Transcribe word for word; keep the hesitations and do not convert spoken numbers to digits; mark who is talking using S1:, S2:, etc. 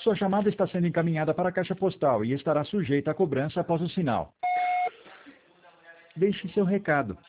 S1: Sua chamada está sendo encaminhada para a caixa postal e estará sujeita a cobrança após o sinal. Deixe seu recado.